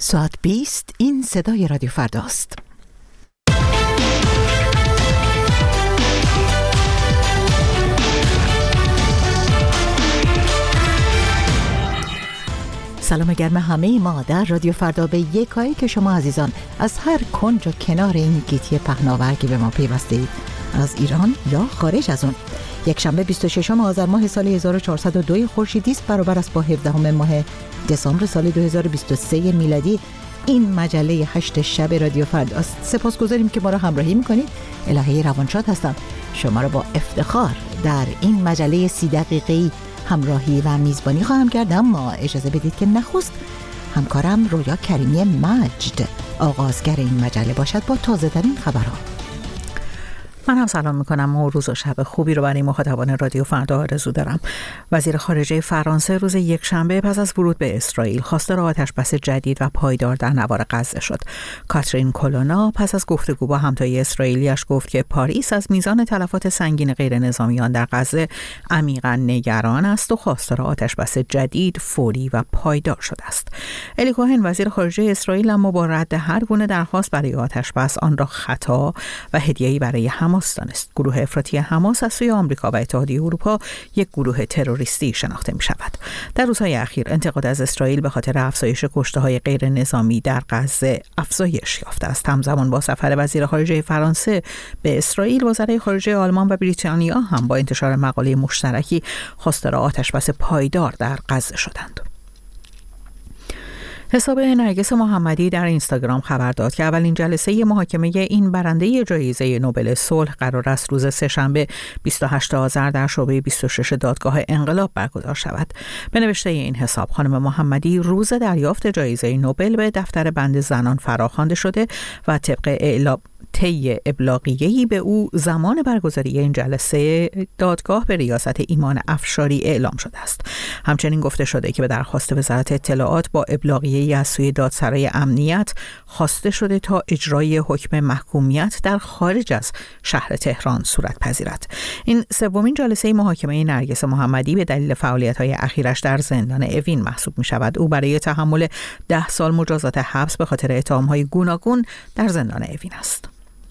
ساعت 20 این صدای رادیو فرداست. سلام گرم همه ما در رادیو فردا به یکایی که شما عزیزان از هر کنج و کنار این گیتی پهناورگی به ما پیوستید، از ایران یا خارج از اون. یک شنبه 26 آذر ماه سال 1402 خورشیدی است، برابر است با 17 ماه دسامبر سال 2023 میلادی. این مجله 8 شب رادیو فرداست. سپاسگزاریم که ما را همراهی میکنید. الهه روانشاد هستم، شما را با افتخار در این مجله 30 دقیقه‌ای همراهی و میزبانی خواهم کرد. اما اجازه بدید که نخست همکارم رویا کریمی مجد آغازگر این مجله باشد با تازه ترین خبرها. من هم سلام میکنم و روز و شب خوبی رو برای مخاطبان رادیو فردا آرزو دارم. وزیر خارجه فرانسه روز یکشنبه پس از ورود به اسرائیل خواستار آتش‌بس جدید و پایدار در نوار غزه شد. کاترین کولونا پس از گفتگو با همتای اسرائیلیش گفت که پاریس از میزان تلفات سنگین غیر نظامیان در غزه عمیقاً نگران است و خواستار آتش‌بس جدید، فوری و پایدار شده است. الی کوهن وزیر خارجه اسرائیل اما با رد هر گونه درخواست برای آتش‌بس آن را خطا و هدیه‌ای برای حماس دانست. گروه افراطی حماس از سوی آمریکا و اتحادیه اروپا یک گروه تروریستی شناخته می شود. در روزهای اخیر انتقاد از اسرائیل به خاطر افزایش کشته‌های غیر نظامی در غزه افزایش یافته است. همزمان با سفر وزیر خارجه فرانسه به اسرائیل، وزرای خارجه آلمان و بریتانیا هم با انتشار مقاله مشترکی خواستار آتش‌بس پایدار در غزه شدند. حساب نرگس محمدی در اینستاگرام خبر داد که اولین جلسه محاکمه این برنده جایزه نوبل صلح قرار است روز سه‌شنبه 28 آذر در شعبه 26 دادگاه انقلاب برگزار شود. به نوشته این حساب، خانم محمدی روز دریافت جایزه نوبل به دفتر بند زنان فراخوانده شده و طبق طی ابلاغیه‌ای به او زمان برگزاری این جلسه دادگاه به ریاست ایمان افشاری اعلام شده است. همچنین گفته شده که به درخواست وزارت اطلاعات با ابلاغیه‌ای از سوی دادسرای امنیت خواسته شده تا اجرای حکم محکومیت در خارج از شهر تهران صورت پذیرد. این سومین جلسه محاکمه نرگس محمدی به دلیل فعالیت‌های اخیرش در زندان اوین محسوب می‌شود. او برای تحمل 10 سال مجازات حبس به خاطر اتهام‌های گوناگون در زندان اوین است.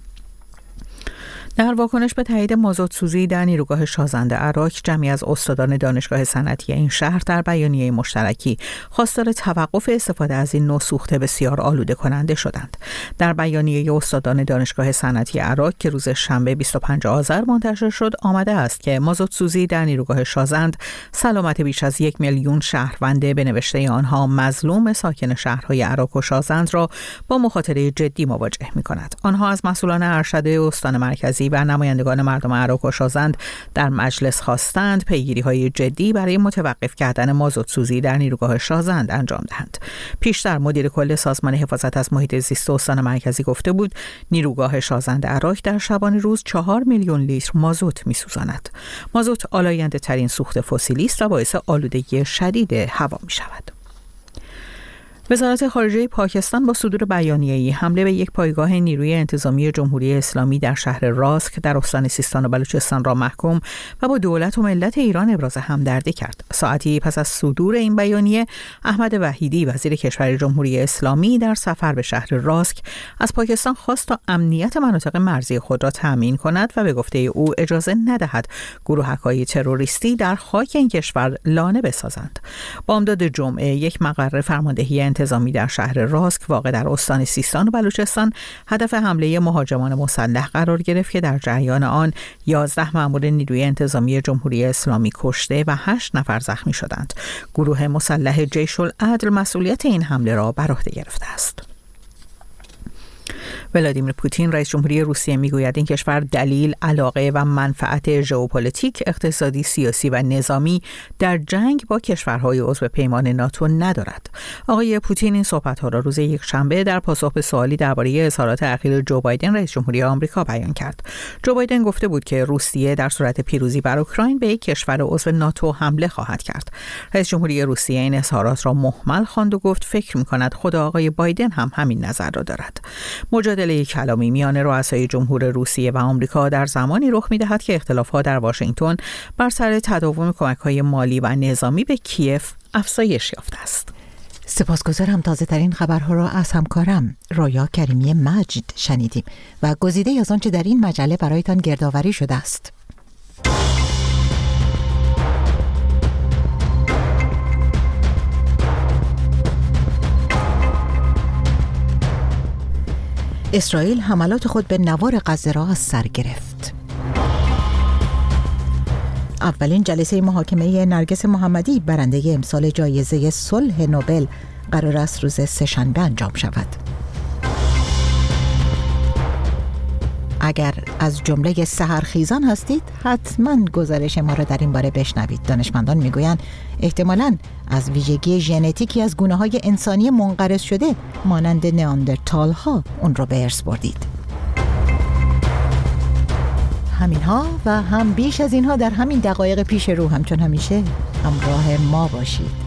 در واکنش به تایید مازوت‌سوزی در نیروگاه شازنده عراق، جمعی از استادان دانشگاه صنعتی این شهر در بیانیه مشترکی خواستار توقف استفاده از این نوع سوخت بسیار آلوده کننده شدند. در بیانیه استادان دانشگاه صنعتی عراق که روز شنبه 25 آذر منتشر شد، آمده است که مازوت‌سوزی در نیروگاه شازند سلامت بیش از 1 میلیون شهروند به نوشته آنها مظلوم ساکن شهرهای عراق و شازند را با مخاطره جدی مواجه می‌کند. آنها از مسئولان ارشد استان مرکزی و نمایندگان مردم عراق و شازند در مجلس خواستند پیگیری‌های جدی برای متوقف کردن مازوت‌سوزی در نیروگاه شازند انجام دهند. پیشتر مدیر کل سازمان حفاظت از محیط زیست استان مرکزی گفته بود نیروگاه شازند عراق در شبانه روز 4 میلیون لیتر مازوت می‌سوزاند. مازوت آلاینده‌ترین سوخت فسیلی است و باعث آلودگی شدید هوا می‌شود. وزارت خارجه پاکستان با صدور بیانیه‌ای حمله به یک پایگاه نیروی انتظامی جمهوری اسلامی در شهر راسک در استان سیستان و بلوچستان را محکوم و با دولت و ملت ایران ابراز همدردی کرد. ساعتی پس از صدور این بیانیه، احمد وحیدی وزیر کشور جمهوری اسلامی در سفر به شهر راسک از پاکستان خواست تا امنیت مناطق مرزی خود را تأمین کند و به گفته او اجازه ندهد گروهک‌های تروریستی در خاک این کشور لانه بسازند. بامداد جمعه یک مقر فرماندهی انتظامی در شهر راسک واقع در استان سیستان و بلوچستان هدف حمله مهاجمان مسلح قرار گرفت که در جریان آن 11 مأمور نیروی انتظامی جمهوری اسلامی کشته و 8 نفر زخمی شدند. گروه مسلح جیش العدل مسئولیت این حمله را بر عهده گرفته است. ولادیمیر پوتین رئیس جمهوری روسیه میگوید این کشور دلیل، علاقه و منفعت ژئوپلیتیک، اقتصادی، سیاسی و نظامی در جنگ با کشورهای عضو پیمان ناتو ندارد. آقای پوتین این صحبت‌ها را روز یکشنبه در پاسخ به سوالی درباره اظهارات اخیر جو بایدن رئیس جمهوری آمریکا بیان کرد. جو بایدن گفته بود که روسیه در صورت پیروزی بر اوکراین به یک کشور عضو ناتو حمله خواهد کرد. رئیس جمهوری روسیه این اظهارات را مهمل خواند و گفت فکر می‌کند خود آقای بایدن هم همین نظر را دارد. مجادله کلامی میان رؤسای جمهور روسیه و آمریکا در زمانی رخ می‌دهد که اختلافات در واشنگتن بر سر تداوم کمک‌های مالی و نظامی به کیف افزایش یافته است. سپاسگزارم. تازه ترین خبرها را از همکارم رایا کریمی مجد شنیدیم و گزیده از آنچه در این مجله برایتان گردآوری شده است. اسرائیل حملات خود به نوار غزه را از سر گرفت. اولین جلسه محاکمه نرگس محمدی برنده امسال جایزه صلح نوبل قرار است روز سه‌شنبه انجام شود. اگر از جمله سحرخیزان هستید حتما گزارش ما را در این باره بشنوید. دانشمندان میگویند احتمالاً از ویژگی ژنتیکی از گونه‌های انسانی منقرض شده مانند نئاندرتال ها اون را به ارث بردید. همینها و هم بیش از اینها در همین دقایق پیش رو. همچون همیشه همراه ما باشید.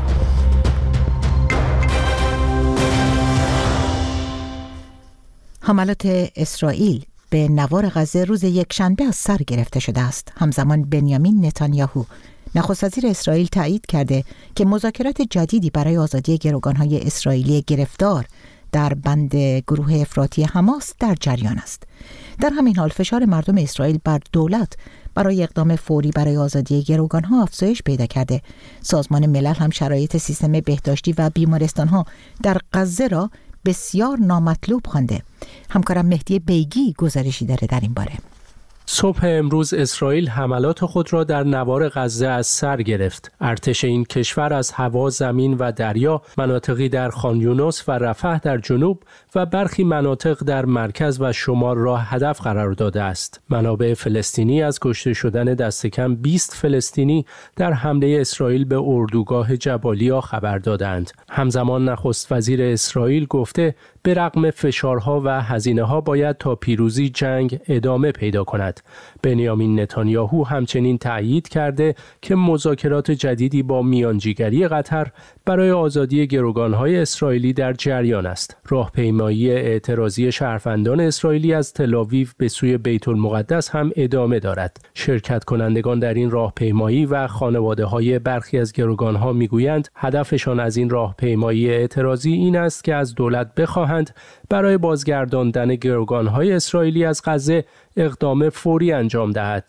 حملات اسرائیل به نوار غزه روز یکشنبه از سر گرفته شده است. همزمان بنیامین نتانیاهو نخست وزیر اسرائیل تایید کرده که مذاکرات جدیدی برای آزادی گروگان‌های اسرائیلی گرفتار در بند گروه افراطی حماس در جریان است. در همین حال فشار مردم اسرائیل بر دولت برای اقدام فوری برای آزادی گروگان‌ها افزایش پیدا کرده. سازمان ملل هم شرایط سیستم بهداشتی و بیمارستان‌ها در غزه را بسیار نامطلوب خوانده. همکارم مهدی بیگی گزارشی داره در این باره. صبح امروز اسرائیل حملات خود را در نوار غزه از سر گرفت. ارتش این کشور از هوا، زمین و دریا مناطقی در خان یونس و رفح در جنوب و برخی مناطق در مرکز و شمال را هدف قرار داده است. منابع فلسطینی از کشته شدن دست کم 20 فلسطینی در حمله اسرائیل به اردوگاه جبالیا خبر دادند. همزمان نخست وزیر اسرائیل گفته به رغم فشارها و هزینه‌ها باید تا پیروزی جنگ ادامه پیدا کند. بنیامین نتانیاهو همچنین تأیید کرده که مذاکرات جدیدی با میانجیگری قطر برای آزادی گروگان‌های اسرائیلی در جریان است. راهپیمایی اعتراضی شهروندان اسرائیلی از تل‌آویو به سوی بیت المقدس هم ادامه دارد. شرکت کنندگان در این راهپیمایی و خانواده‌های برخی از گروگان‌ها میگویند هدفشان از این راهپیمایی اعتراضی این است که از دولت بخواهند برای بازگرداندن گروگان‌های اسرائیلی از غزه اقدام فوری انجام دهد.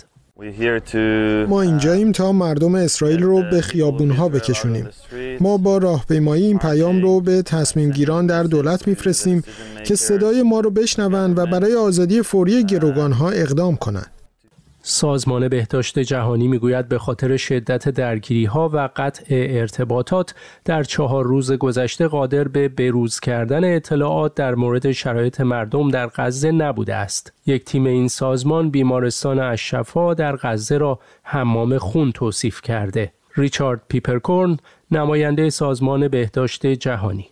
ما اینجاییم تا مردم اسرائیل رو به خیابونها بکشونیم. ما با راهپیمایی این پیام رو به تصمیم گیران در دولت میفرستیم که صدای ما رو بشنوند و برای آزادی فوری گروگان‌ها اقدام کنند. سازمان بهداشت جهانی میگوید به خاطر شدت درگیری‌ها و قطع ارتباطات در 4 روز گذشته قادر به بروز کردن اطلاعات در مورد شرایط مردم در غزه نبوده است. یک تیم این سازمان بیمارستان الشفا در غزه را حمام خون توصیف کرده. ریچارد پیپرکورن نماینده سازمان بهداشت جهانی: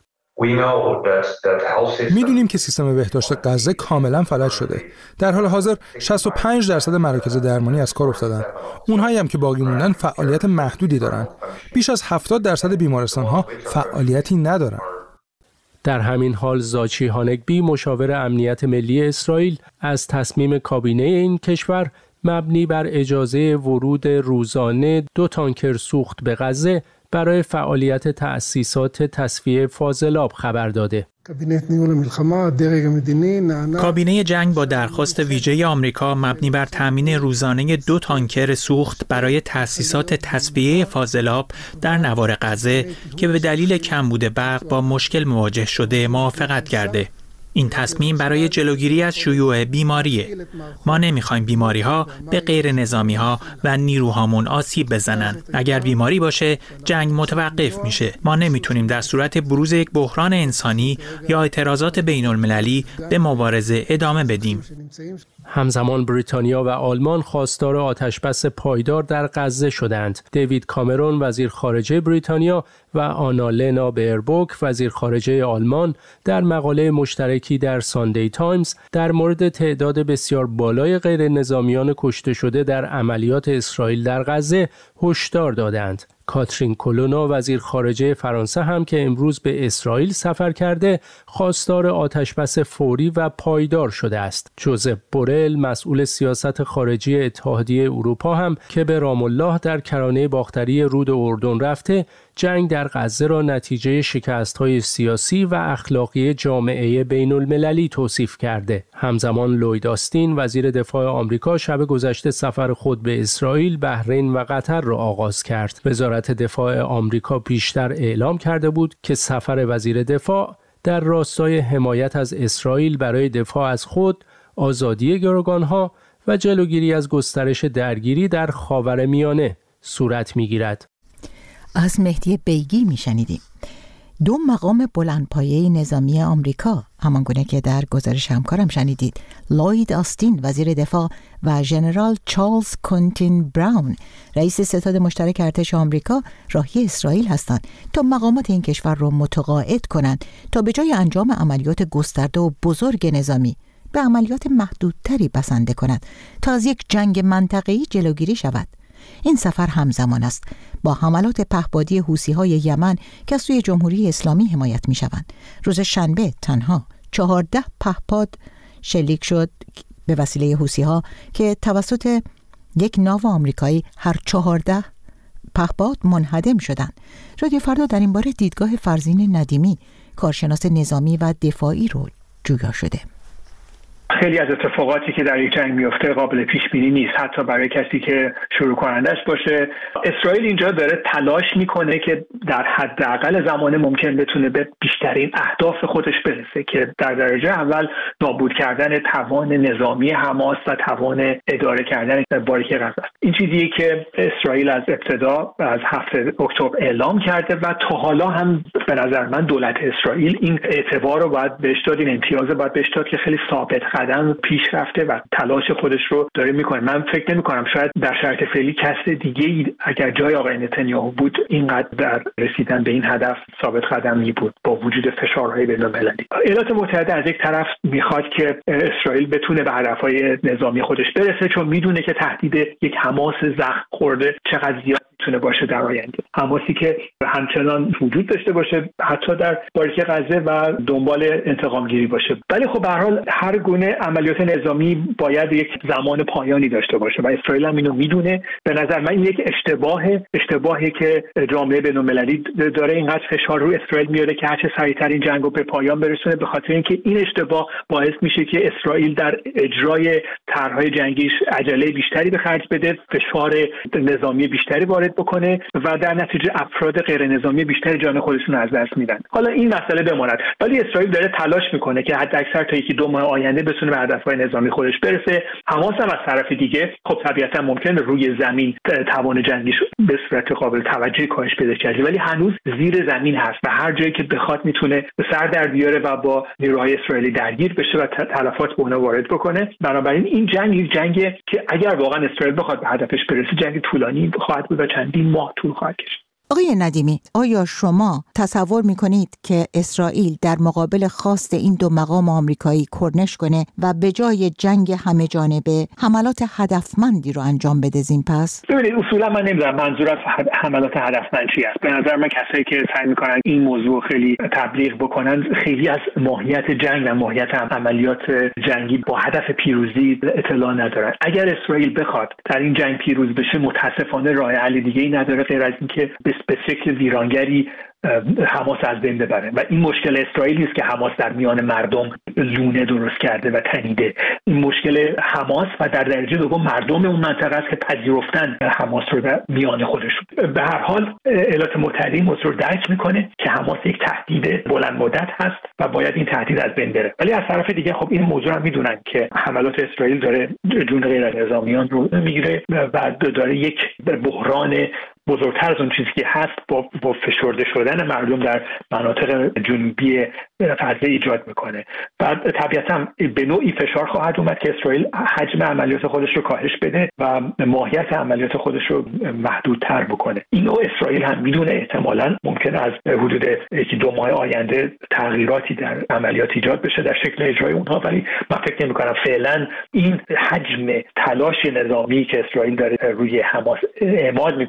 میدونیم که سیستم بهداشت غزه کاملا فلج شده. در حال حاضر 65% مراکز درمانی از کار افتادن. اونهایی هم که باقی موندن فعالیت محدودی دارن. بیش از 70% بیمارستان‌ها فعالیتی ندارن. در همین حال زاچی هانگبی مشاور امنیت ملی اسرائیل از تصمیم کابینه این کشور مبنی بر اجازه ورود روزانه 2 تانکر سوخت به غزه برای فعالیت تأسیسات تصفیه فاضلاب خبر داده. کابینه جنگ با درخواست ویژه آمریکا مبنی بر تامین روزانه 2 تانکر سوخت برای تأسیسات تصفیه فاضلاب در نوار غزه که به دلیل کمبود برق با مشکل مواجه شده موافقت کرده. این تصمیم برای جلوگیری از شیوع بیماریه. ما نمیخوایم بیماری‌ها به غیر نظامی‌ها و نیروهامون آسیب بزنن. اگر بیماری باشه، جنگ متوقف میشه. ما نمیتونیم در صورت بروز یک بحران انسانی یا اعتراضات بین‌المللی به مبارزه ادامه بدیم. همزمان بریتانیا و آلمان خواستار آتشبس پایدار در غزه شدند. دیوید کامرون وزیر خارجه بریتانیا و آنالنا بیربوک وزیر خارجه آلمان در مقاله مشترکی در ساندی تایمز در مورد تعداد بسیار بالای غیر نظامیان کشته شده در عملیات اسرائیل در غزه هشدار دادند. کاترین کولونا وزیر خارجه فرانسه هم که امروز به اسرائیل سفر کرده خواستار آتشبس فوری و پایدار شده است. جوزپ بورل مسئول سیاست خارجی اتحادیه اروپا هم که به رام الله در کرانه باختری رود اردن رفته جنگ در غزه را نتیجه شکست‌های سیاسی و اخلاقی جامعه بین‌المللی توصیف کرده. همزمان لوید آستین وزیر دفاع آمریکا شب گذشته سفر خود به اسرائیل، بحرین و قطر را آغاز کرد. وزارت دفاع آمریکا پیشتر اعلام کرده بود که سفر وزیر دفاع در راستای حمایت از اسرائیل برای دفاع از خود، آزادی گروگانها و جلوگیری از گسترش درگیری در خاورمیانه صورت می‌گیرد. از مهدی بیگی میشنیدیم. 2 مقام بلندپایه نظامی آمریکا، همانگونه که در گزارش همکارم شنیدید، لوید آستین وزیر دفاع و ژنرال چارلز کونتین براون رئیس ستاد مشترک ارتش آمریکا راهی اسرائیل هستند تا مقامات این کشور را متقاعد کنند تا به جای انجام عملیات گسترده و بزرگ نظامی به عملیات محدودتری بسنده کند تا از یک جنگ منطقه‌ای جلوگیری شود. این سفر همزمان است با حملات پهپادی حوثی‌های یمن که از سوی جمهوری اسلامی حمایت می‌شوند. روز شنبه تنها 14 پهپاد شلیک شد به وسیله حوثی‌ها که توسط یک ناو آمریکایی هر 14 پهپاد منهدم شدند. رادیو فردا در این باره دیدگاه فرزین ندیمی، کارشناس نظامی و دفاعی رو جویا شده. خیلی از اتفاقاتی که در یک جنگ میفته قابل پیش بینی نیست، حتی برای کسی که شروع کنندش باشه. اسرائیل اینجا داره تلاش میکنه که در حداقل زمان ممکن بتونه به بیشترین اهداف خودش برسه که در درجه اول نابود کردن توان نظامی حماس و توان اداره کردن باریک غزه است. این چیزیه که اسرائیل از ابتدا از 7 اکتبر اعلام کرده و تا حالا هم به نظر من دولت اسرائیل این اعتبار رو باید بهش داد، این امتیاز رو باید بهش داد که خیلی ثابت قدم پیش رفته و تلاش خودش رو داره میکنه. من فکر نمی‌کنم شاید در شرایط فعلی کس دیگه‌ای اگر جای آقای نتانیاهو بود اینقدر در رسیدن به این هدف ثابت قدم می‌بود با وجود فشارهای بین‌المللی. ایالات متحده از یک طرف میخواد که اسرائیل بتونه به هدفهای نظامی خودش برسه، چون میدونه که تهدید یک حماس زخم خورده چقدر زیاد میتونه باشه در آینده. حماسی که همچنان وجود داشته باشه حتی در باریک غزه و دنبال انتقام گیری باشه. ولی خب به هر حال هر گونه عملیات نظامی باید یک زمان پایانی داشته باشه و اسرائیل هم اینو میدونه. به نظر من این یک اشتباهی که جامعه بین‌المللی داره اینقدر فشار رو اسرائیل میاره که هر چه سریعتر این جنگو به پایان برسونه، به خاطر اینکه این اشتباه باعث میشه که اسرائیل در اجرای طرح‌های جنگیش عجله بیشتری به خرج بده، فشار نظامی بیشتری وارد بکنه و در نتیجه افراد غیر نظامی بیشتری جان خودشون از دست میدن. حالا این مسئله بماند، ولی اسرائیل داره تلاش میکنه که حداکثر تا 1-2 ماه آینده بتونه به هدفهای نظامی خودش برسه. حماس هم از طرف دیگه خب طبیعتا ممکنه روی زمین توان جنگیش به صورت قابل توجهی کاهش پیدا کنه، ولی هنوز زیر زمین هست و هر جایی که بخواد میتونه به سر در بیاره و با نیروهای اسرائیلی درگیر بشه و تلفات به اونها وارد بکنه. بنابراین این جنگی که اگر واقعا اسرائیل بخواد به هدفش برسه جنگ طولانی خواهد بود و چندین ماه طول خواهد کشید. آقای ندیمی، آیا شما تصور میکنید که اسرائیل در مقابل خواست این 2 مقام آمریکایی کرنش کنه و به جای جنگ همه جانبه حملات هدفمندی رو انجام بده زین پس؟ ببینید اصولا من نمیدونم منظور از حملات هدفمند چی است. به نظر من کسایی که سعی میکنن این موضوع خیلی تبلیغ بکنن خیلی از ماهیت جنگ و ماهیت عملیات جنگی با هدف پیروزی اطلاع ندارن. اگر اسرائیل بخواد در این جنگ پیروز بشه متاسفانه راه حل دیگه‌ای نداره غیر از اینکه به شکل ویرانگری حماس از بین ببره و این مشکل اسرائیلی است که حماس در میان مردم لونه درست کرده و تنیده. این مشکل حماس و در درجه دوم مردم اون منطقه است که پذیرفتن حماس رو در میان خودشون. به هر حال ایالات متحده این موضوع رو درک میکنه که حماس یک تهدید بلند مدت هست و باید این تهدید از بین بره، ولی از طرف دیگه خب این موضوع هم میدونن که حملات اسرائیل داره جون غیر نظامیان رو میگیره و داره یک بحران بزرگتر از اون چیزی که هست با فشرده شدن مردم در مناطق جنوبی غزه ایجاد میکنه و طبیعتا به نوعی فشار خواهد اومد که اسرائیل حجم عملیات خودش رو کاهش بده و ماهیت عملیات خودش رو محدودتر بکنه. اینو اسرائیل هم میدونه احتمالاً ممکن از حدود 1-2 ماه آینده تغییراتی در عملیات ایجاد بشه در شکل اجرای اونها، ولی من فکر نمی‌کنم فعلا این حجم تلاش نظامی که اسرائیل داره روی حماس اعمال میکنه در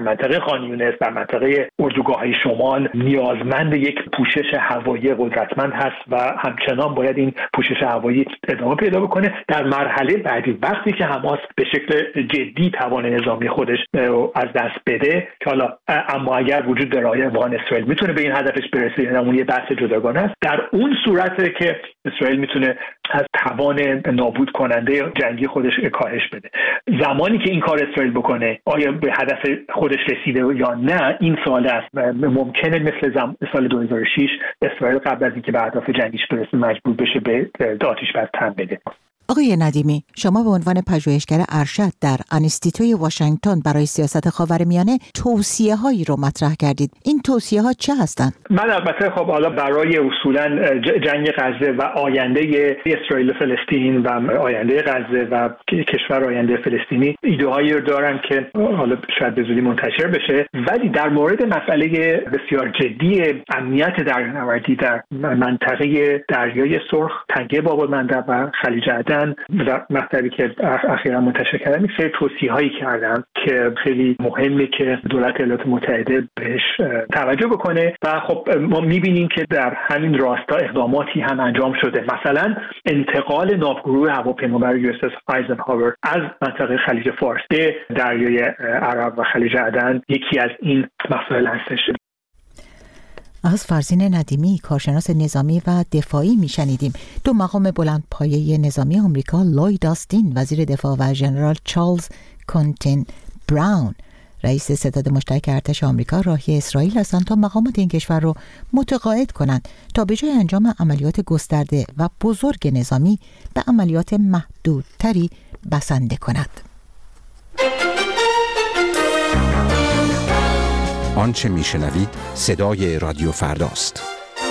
منطقه خان یونس، در منطقه اردوگاه‌های شمال نیازمند یک پوشش هوایی قدرتمند هست و همچنان باید این پوشش هوایی ادامه پیدا بکنه. در مرحله بعدی وقتی که حماس به شکل جدی توان نظامی خودش از دست بده، که حالا اما اگر وجود داره واقعا اسرائیل میتونه به این هدفش برسه، یعنی اون یه بحث جداگانه است، در اون صورته که اسرائیل میتونه از توان نابود کننده جنگی خودش کاهش بده. زمانی که این کار اسرائیل بکنه آیا به هدف خودش رسیده یا نه، این سوال است. ممکنه مثل سال 2006 اسرائیل قبل از اینکه به اهداف جنگیش برسه مجبور بشه به آتش بس تن بده. آقای ندیمی، شما به عنوان پژوهشگر ارشد در انستیتوی واشنگتن برای سیاست خاورمیانه توصیه‌هایی رو مطرح کردید. این توصیه‌ها چه هستند؟ من البته خب حالا برای اصولا جنگ غزه و آینده اسرائیل و فلسطین و آینده غزه و کشور آینده فلسطینی ایده‌هایی رو دارم که حالا شاید به زودی منتشر بشه، ولی در مورد مسئله بسیار جدی امنیت دریانوردی در منطقه دریای سرخ، تنگه باب‌المندب و خلیج عدن و مطلبی که اخیرا منتشر کردم، این سری توصیه‌هایی کردم که خیلی مهمه که دولت ایالات متحده بهش توجه بکنه و خب ما می‌بینیم که در همین راستا اقداماتی هم انجام شده. مثلا انتقال ناوگروه هواپیمابر USS آیزنهاور از منطقه خلیج فارس به دریای عرب و خلیج عدن یکی از این مسائل هستش. از فرزین ندیمی، کارشناس نظامی و دفاعی میشنیدیم. دو مقام بلندپایه نظامی آمریکا، لوید آستین وزیر دفاع و ژنرال چارلز کونتین براون رئیس ستاد مشترک ارتش آمریکا راهی اسرائیل هستند تا مقامات این کشور را متقاعد کنند تا به جای انجام عملیات گسترده و بزرگ نظامی به عملیات محدودتری بسنده کند. آنچه میشنوید صدای رادیو فرداست.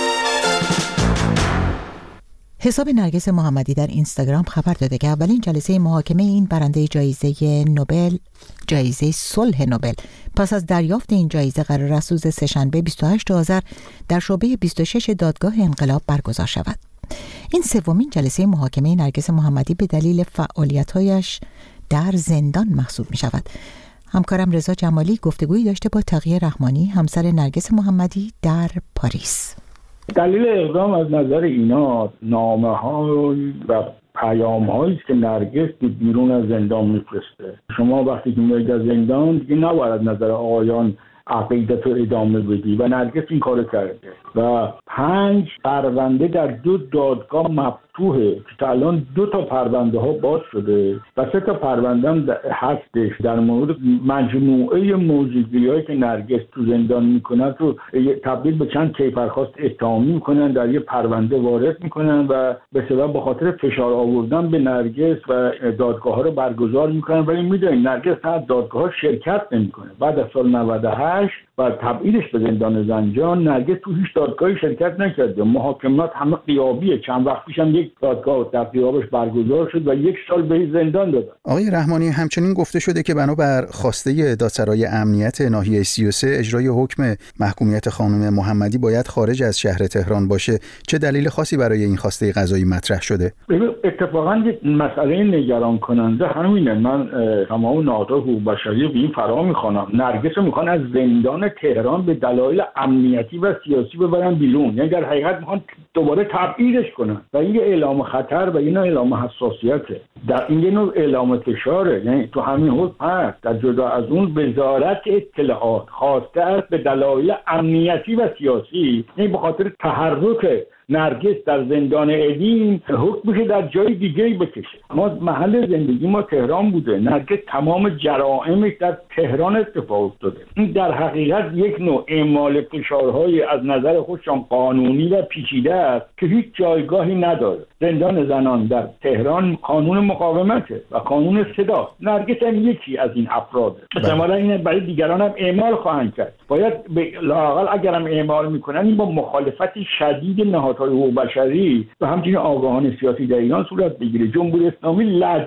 حساب نرگس محمدی در اینستاگرام خبر داده که اولین جلسه محاکمه این برنده جایزه نوبل، جایزه صلح نوبل، پس از دریافت این جایزه قرار است روز سه‌شنبه 28 آذر در شعبه 26 دادگاه انقلاب برگزار شود. این سومین جلسه محاکمه نرگس محمدی به دلیل فعالیت‌هایش در زندان محسوب می شود. همکارم رضا جمالی گفتگویی داشته با تقیه رحمانی، همسر نرگس محمدی در پاریس. دلیل اقدام از نظر اینا نامه‌ها و پیام‌هایی است که نرگس بیرون از زندان می‌فرسته. شما وقتی که میایید از زندان دیگه نباید نظر آقایان عقیدت رو ادامه بدی و نرگس این کارو کرده و 5 پرونده در 2 دادگاه مفتوحه که تا الان 2 تا پرونده ها باز شده و 3 تا پرونده هم هستش در مورد مجموعه موضوعی‌هایی که نرگس تو زندان میکنن رو تبدیل به چند کیفرخواست اتهامی میکنن، در یه پرونده وارد میکنن و به سبب به خاطر فشار آوردن به نرگس و دادگاه ها رو برگزار میکنن. ولی میدونید نرگس تا دادگاه ها شرکت نمیکنه. بعد از سال 98 و تبعیدش به زندان زنجان نرگس تو هیچ دادگاهی شرکت نکرده. محاکمات همه غیابیه. چند وقت پیش هم یک دادگاه در غیابش برگزار شد و 1 سال به زندان دادن. آقای رحمانی، همچنین گفته شده که بنابر خواسته دادسرای امنیت ناحیه 33 اجرای حکم محکومیت خانم محمدی باید خارج از شهر تهران باشه. چه دلیل خاصی برای این خواسته قضایی مطرح شده؟ اتفاقا یک مسئله نگران کننده همینه. من تمام نهادهای حقوق بشری به این فرا میخوانم. نرگس رو میخوان از زندان تهران به دلایل امنیتی و سیاسی ببرن بیرون. یعنی در حقیقت میخوان دوباره تبعیدش کنن و این یه اعلام خطر و این اعلام حساسیته. در این یه نوع اعلام فشاره. یعنی تو همین حکم هست. در جدا از اون وزارت اطلاعات خواسته است به دلایل امنیتی و سیاسی، یعنی به خاطر تحرک نرگس در زندان ادین حکم میشه در جای دیگه‌ای بکشه. ما محل زندگی ما تهران بوده. نرگس تمام جرائمش در تهران اتفاق افتاده. این در حقیقت یک نوع اعمال فشارهای از نظر خودشان قانونی و پیچیده است که هیچ جایگاهی نداره. زندان زنان در تهران قانون مقاومته و قانون صدا. نرگس هم یکی از این افراده. احتمالاً این برای دیگران هم اعمال خواهند کرد. باید لااقل اگر هم اعمال میکنن این با مخالفت شدید نهادهای حقوق بشری و همچنین آگاهان سیاسی در ایران صورت بگیره. جمهوری اسلامی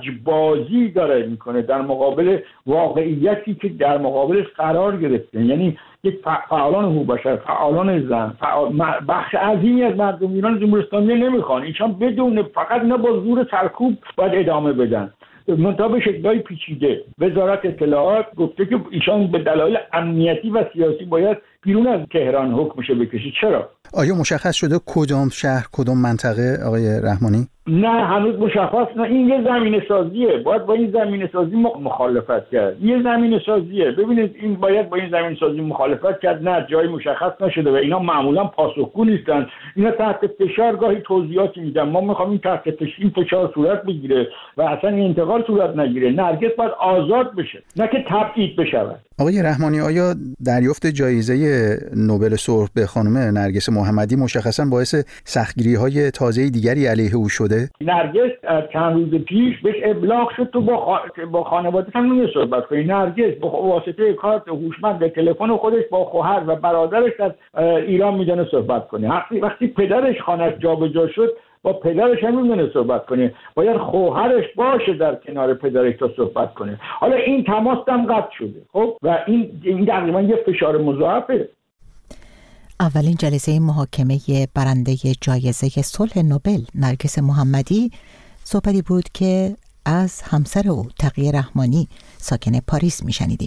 لجبازی داره میکنه در مقابل واقعیتی که در مقابلش قرار گرفته. یعنی یک فعالان حقوق بشر، فعالان زن، بخش عظیمی از مردم ایران جمهوری اسلامی نمیخوان. ایشان بدون فقط اینا با زور سرکوب باید ادامه بدن. منتها به شکل‌های پیچیده. وزارت اطلاعات گفته که ایشان به دلایل امنیتی و سیاسی باید بیرون از تهران حکمش بکشه. چرا؟ آیا مشخص شده کدام شهر کدام منطقه آقای رحمانی؟ نه هنوز مشخص نه. این یه زمینه سازیه، باید با این زمینه سازی مخالفت کرد. یه زمینه سازیه، ببینید این باید با این زمینه سازی مخالفت کرد. نه جایی مشخص نشده و اینا معمولا پاسخگو نیستن. اینا تحت فشار گاهی توضیحاتی میدن، ما میخوام این تحت فشار صورت بگیره و اصلا این انتقال صورت نگیره. نرگس باید آزاد بشه، نه که تبعید بشود. آقای رحمانی، آیا دریافت جایزه نوبل صلح به خانم نرگس محمدی مشخصا باعث سختگیری‌های تازه دیگری علیه او شده؟ نرگس چند روز پیش بهش ابلاغ شد تو با خانواده‌اش هم صحبت کنی. نرگس به واسطه کارت هوشمند تلفن خودش با خواهر و برادرش از ایران میدونه صحبت کنه. وقتی پدرش خانه‌اش جابجا شد با پدرش هم میدونه صحبت کنه، باید خواهرش باشه در کنار پدرش تا صحبت کنه. حالا این تماس هم قطع شده. خب و این تقریبا یه فشار مضاعفه. اولین جلسه محاکمه برنده جایزه صلح نوبل نرگس محمدی صحبتی بود که از همسر او تقی رحمانی ساکن پاریس میشنیدیم.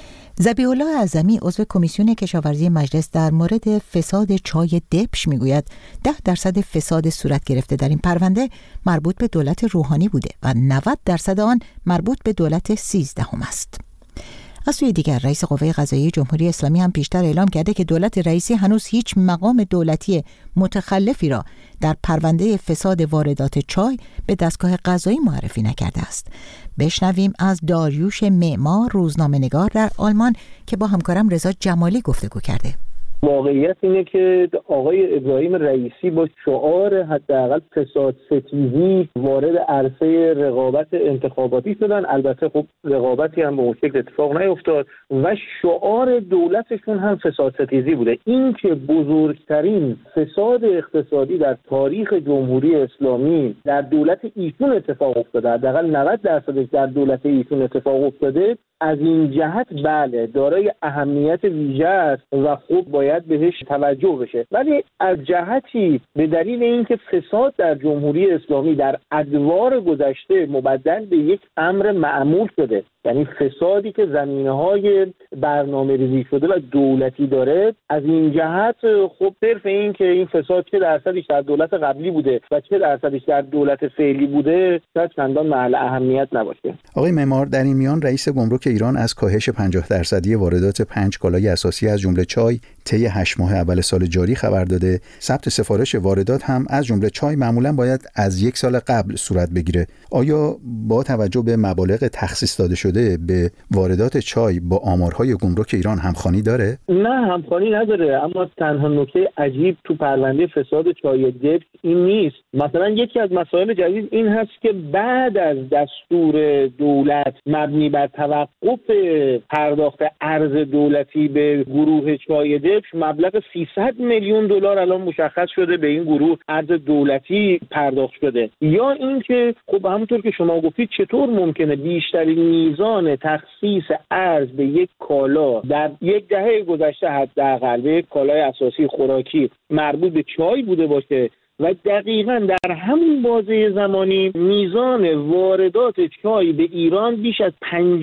ذبیح الله اعظمی عضو کمیسیون کشاورزی مجلس در مورد فساد چای دبش میگوید 10% فساد صورت گرفته در این پرونده مربوط به دولت روحانی بوده و 90% آن مربوط به دولت 13 است. از سوی دیگر رئیس قوه قضاییه جمهوری اسلامی هم پیشتر اعلام کرده که دولت رئیسی هنوز هیچ مقام دولتی متخلفی را در پرونده فساد واردات چای به دستگاه قضایی معرفی نکرده است. بشنویم از داریوش معمار، روزنامه‌نگار در آلمان که با همکارم رضا جمالی گفتگو کرده. واقعیت اینه که آقای ابراهیم رئیسی با شعار حداقل فساد ستیزی وارد عرصه رقابت انتخاباتی شدن. البته خب رقابتی هم به اون شکل اتفاق نیفتاد و شعار دولتشون هم فساد ستیزی بوده. این که بزرگترین فساد اقتصادی در تاریخ جمهوری اسلامی در دولت ایشون اتفاق افتاده، حداقل 90% در دولت ایشون اتفاق افتاده، از این جهت بله دارای اهمیت ویژه است و خوب باید بهش توجه بشه. ولی از جهتی به دلیل اینکه فساد در جمهوری اسلامی در ادوار گذشته مبدل به یک امر معمول شده، یعنی فسادی که زمینه‌های برنامه‌ریزی شده و دولتی داره، از این جهت خب صرف این که این فساد چه درصدش در دولت قبلی بوده و چه درصدش در دولت فعلی بوده شاید چندان محل اهمیت نباشه. آقای معمار، در این میان رئیس گمرک ایران از کاهش 50% واردات 5 کالای اساسی از جمله چای طی 8 ماه اول سال جاری خبر داده. ثبت سفارش واردات هم از جمله چای معمولاً باید از 1 سال قبل صورت بگیره. آیا با توجه به مبالغ تخصیص داده شده به واردات چای با آمارهای گمرک ایران همخوانی داره؟ نه همخوانی نداره، اما تنها نکته عجیب تو پرونده فساد چای دبش این نیست. مثلا یکی از مسائل جدید این هست که بعد از دستور دولت مبنی بر توقف پرداخت ارز دولتی به گروه چای دبش مبلغ 300 میلیون دلار الان مشخص شده به این گروه ارز دولتی پرداخت شده. یا اینکه خب همونطور که شما گفتید چطور ممکنه بیشترین میزان تخصیص ارز به یک کالا در یک دهه گذشته حداقل به یک کالای اساسی خوراکی مربوط به چای بوده باشه و دقیقاً در همون بازه زمانی میزان واردات چای به ایران بیش از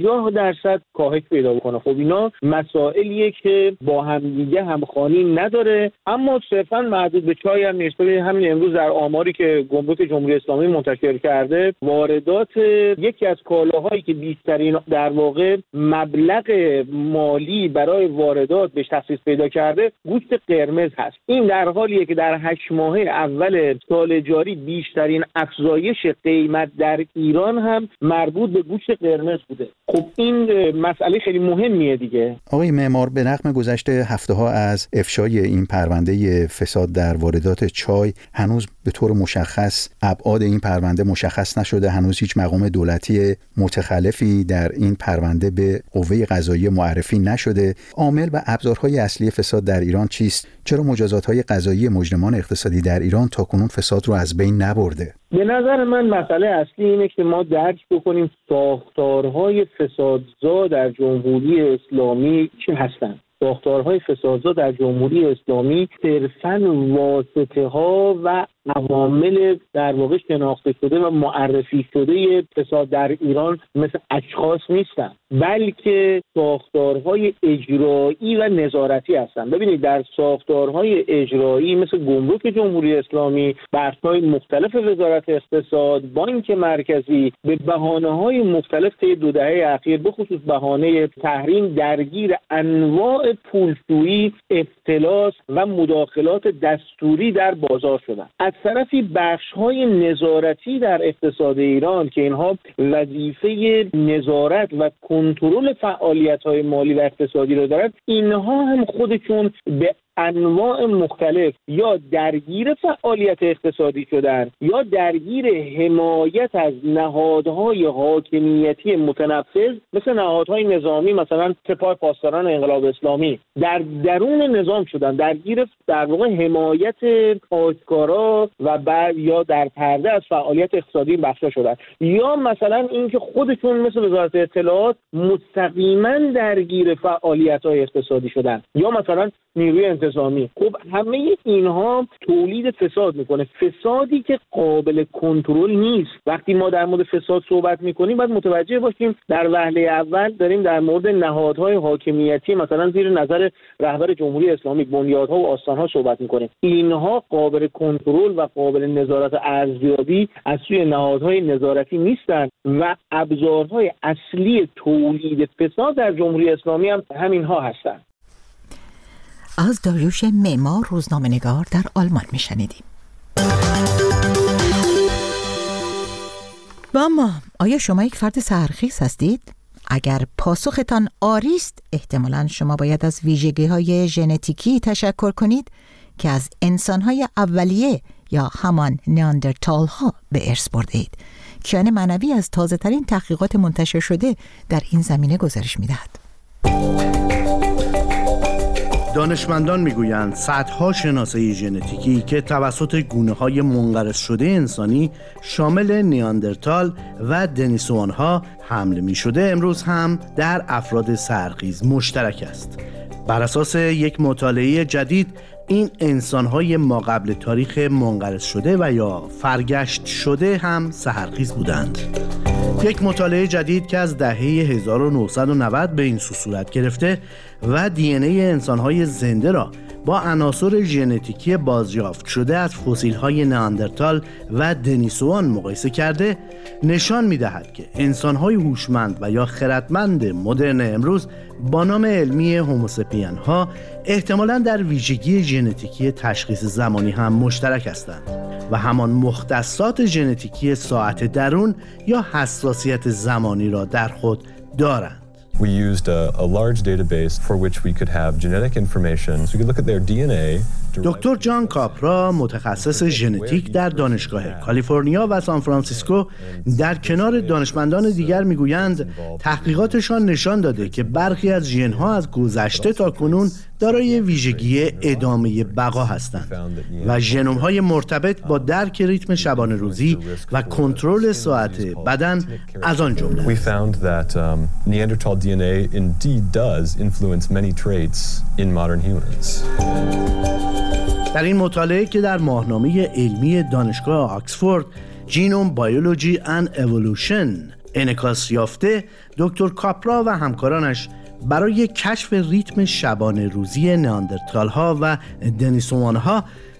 50% کاهش پیدا کنه. خب اینا مسائلیه که با همدیگه همخوانی نداره، اما صرفاً محدود به چای هم نیست. همین امروز در آماری که گمرک جمهوری اسلامی منتشر کرده، واردات یکی از کالاهایی که بیشترین در واقع مبلغ مالی برای واردات بهش تخصیص پیدا کرده گوشت قرمز هست. این در حالیه که در 8 ماه اول سال جاری بیشترین افزایش قیمت در ایران هم مربوط به گوشت قرمز بوده. خب این مسئله خیلی مهمیه دیگه. آقای معمار، به رغم گذشت هفته‌ها از افشای این پرونده فساد در واردات چای، هنوز به طور مشخص ابعاد این پرونده مشخص نشده. هنوز هیچ مقام دولتی متخلفی در این پرونده به قوه قضاییه معرفی نشده. عامل و ابزارهای اصلی فساد در ایران چیست؟ چرا مجازات‌های قضایی مجرمان اقتصادی در ایران تاکنون فساد رو از بین نبرده؟ به نظر من مسئله اصلی اینه که ما درک بکنیم ساختارهای فسادزا در جمهوری اسلامی چی هستند. ساختارهای فسادزا در جمهوری اسلامی صرفاً واسطه ها و عوامل در واقع شناخته شده و معرفی شده فساد در ایران مثل اشخاص نیستن، بلکه ساختارهای اجرایی و نظارتی هستن. ببینید در ساختارهای اجرایی مثل گمرک جمهوری اسلامی، بخش‌های مختلف وزارت اقتصاد، بانک مرکزی به بهانه‌های مختلف طی 2 دهه اخیر به خصوص بهانه تحریم درگیر انواع پولشویی، اختلاس و مداخلات دستوری در بازار شدن. از طرفی بخش‌های نظارتی در اقتصاد ایران که اینها وظیفه نظارت و کنترل فعالیت‌های مالی و اقتصادی رو دارند، اینها هم خودشون به انواع مختلف یا درگیر فعالیت اقتصادی شدن یا درگیر حمایت از نهادهای حاکمیتی متنفذ مثل نهادهای نظامی، مثلا سپاه پاسداران انقلاب اسلامی، در درون نظام شدن، درگیر در واقع حمایت آشکارا و بعد یا در پرده از فعالیت اقتصادی بخشا شدن، یا مثلا اینکه خودشون مثل وزارت اطلاعات مستقیما درگیر فعالیت‌های اقتصادی شدن، یا مثلا نیروی انتظامی. خب همه اینها تولید فساد میکنه، فسادی که قابل کنترل نیست. وقتی ما در مورد فساد صحبت میکنیم باید متوجه باشیم در وهله اول داریم در مورد نهادهای حاکمیتی مثلا زیر نظر رهبر جمهوری اسلامی، بنیادها و آستانها صحبت میکنیم. اینها قابل کنترل و قابل نظارت ارزیابی از سوی نهادهای نظارتی نیستند و ابزارهای اصلی تولید فساد در جمهوری اسلامی هم همینها هستند. از داریوش معمار، روزنامه‌نگار در آلمان میشنیدیم. و اما آیا شما یک فرد سحرخیز هستید؟ اگر پاسختان آری است، احتمالاً شما باید از ویژگی‌های ژنتیکی تشکر کنید که از انسان‌های اولیه یا همان نیاندرتال ها به ارث برده اید. کیان معنوی از تازه‌ترین تحقیقات منتشر شده در این زمینه گزارش می‌دهد. دانشمندان میگویند صدها شناسایی ژنتیکی که توسط گونه‌های منقرض شده انسانی شامل نیاندرتال و دنیسوان‌ها حمل می‌شده امروز هم در افراد سحرخیز مشترک است. بر اساس یک مطالعه جدید این انسان‌های ماقبل تاریخ منقرض شده و یا فرگشت شده هم سحرخیز بودند. یک مطالعه جدید که از دهه 1990 به این صورت گرفته و دی ان ای انسان‌های زنده را با عناصر ژنتیکی بازیافت شده از فسیل‌های نیاندرتال و دنیسوان مقایسه کرده، نشان می‌دهد که انسان‌های هوشمند و یا خردمند مدرن امروز با نام علمی هوموسپین ها احتمالاً در ویژگی ژنتیکی تشخیص زمانی هم مشترک هستند و همان مختصات ژنتیکی ساعت درون یا حساسیت زمانی را در خود دارند. We used a large database for which we could have genetic information. So we could look at their DNA. دکتر جان کاپرا، متخصص ژنتیک در دانشگاه کالیفرنیا و سان فرانسیسکو، در کنار دانشمندان دیگر میگویند تحقیقاتشان نشان داده که برخی از ژن‌ها از گذشته تا کنون دارای ویژگی ادامه بقا هستند و ژنوم‌های مرتبط با درک ریتم شبانه روزی و کنترل ساعت بدن از آن جمله. We found that Neanderthal DNA indeed does influence many traits in modern humans. در این مطالعه که در ماهنامه علمی دانشگاه آکسفورد جینوم بایولوژی اند اِوولوشن انعکاس یافته، دکتر کاپرا و همکارانش برای کشف ریتم شبانه روزی نیاندرتال ها و دنیسوان ها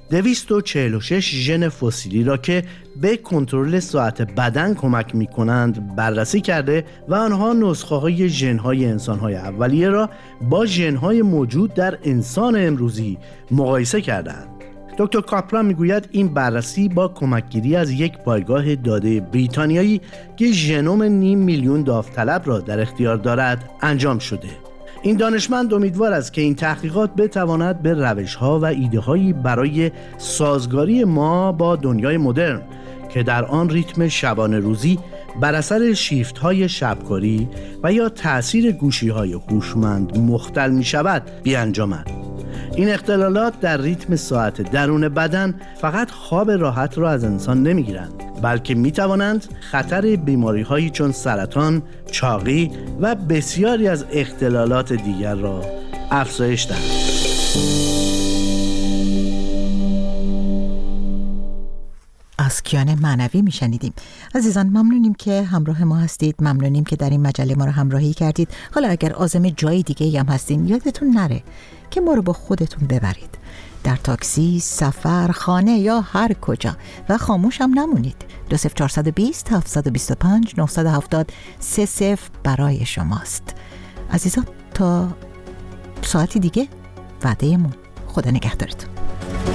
246 ژن فسیلی را که به کنترل ساعت بدن کمک می کنند بررسی کرده و آنها نسخه های ژن های انسان های اولیه را با ژن های موجود در انسان امروزی مقایسه کردند. دکتر کاپرا میگوید این بررسی با کمکگیری از یک پایگاه داده بریتانیایی که ژنوم 500,000 داوطلب را در اختیار دارد انجام شده. این دانشمند امیدوار است که این تحقیقات بتواند به روش‌ها و ایده‌هایی برای سازگاری ما با دنیای مدرن که در آن ریتم شبانه روزی بر اثر شیفت‌های شبکاری و یا تأثیر گوشی‌های هوشمند مختل می‌شود بیانجامد. این اختلالات در ریتم ساعت درون بدن فقط خواب راحت را از انسان نمیگیرند، بلکه میتوانند خطر بیماری‌هایی چون سرطان، چاقی و بسیاری از اختلالات دیگر را افزایش دهند. از کیان معنوی میشنیدیم. عزیزان ممنونیم که همراه ما هستید، ممنونیم که در این مجله ما رو همراهی کردید. حالا اگر عازم جای دیگه هم هستین یادتون نره که ما رو با خودتون ببرید، در تاکسی، سفر، خانه یا هر کجا، و خاموش هم نمونید. 20420 725 970 30 برای شماست. عزیزان تا ساعتی دیگه وعده‌مون. خدا نگهدارتون.